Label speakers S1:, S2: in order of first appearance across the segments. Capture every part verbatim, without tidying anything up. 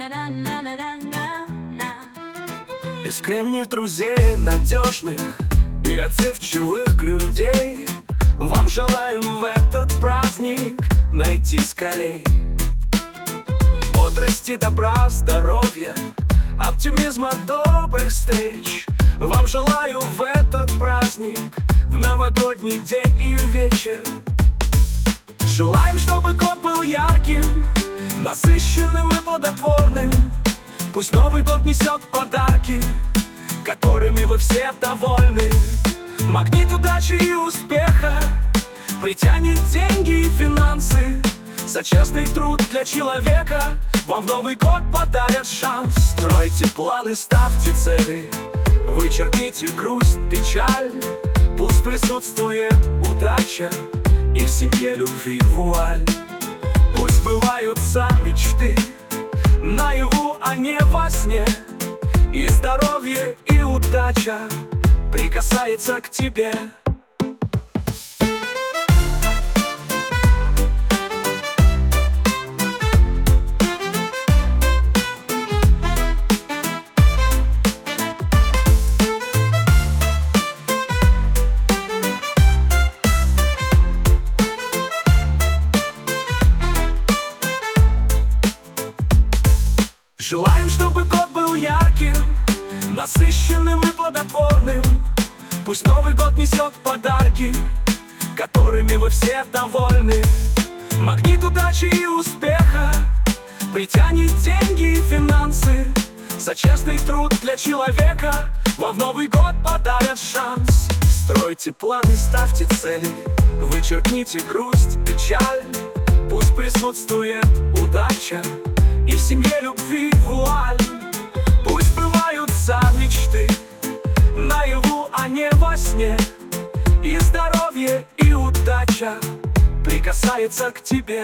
S1: Искренних друзей, надежных и отзывчивых людей вам желаем в этот праздник найти скорей бодрости, добра, здоровья, оптимизма, добрых встреч. Вам желаю в этот праздник, в новогодний день и вечер. Желаем, чтобы год был ярким, насыщенным и плодотворным. Пусть Новый год несет подарки, которыми вы все довольны. Магнит удачи и успеха притянет деньги и финансы. За честный труд для человека вам в Новый год подарят шанс. Стройте планы, ставьте цели, вычеркните грусть, печаль. Пусть присутствует удача и в семье любви вуаль. Пусть сбываются мечты наяву, а не во сне. И здоровье, и удача прикасается к тебе. Желаем, чтобы год был ярким, насыщенным и плодотворным. Пусть Новый год несет подарки, которыми вы все довольны. Магнит удачи и успеха притянет деньги и финансы. За честный труд для человека вам в Новый год подарят шанс. Стройте планы, ставьте цели, вычеркните грусть, печаль. Пусть присутствует удача и в семье любви вуаль. Пусть сбываются мечты наяву, а не во сне. И здоровье, и удача прикасается к тебе.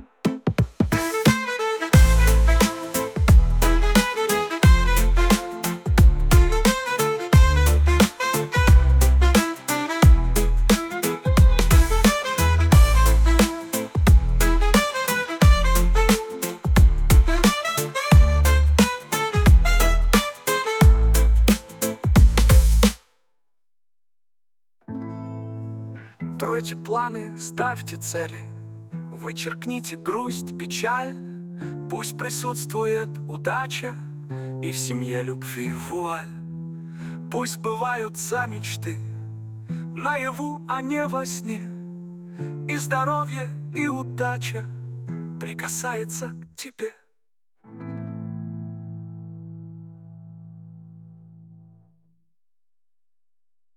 S1: Стройте планы, ставьте цели, вычеркните грусть, печаль. Пусть присутствует удача и в семье любви вуаль. Пусть сбываются мечты наяву, а не во сне. И здоровье, и удача прикасается к тебе.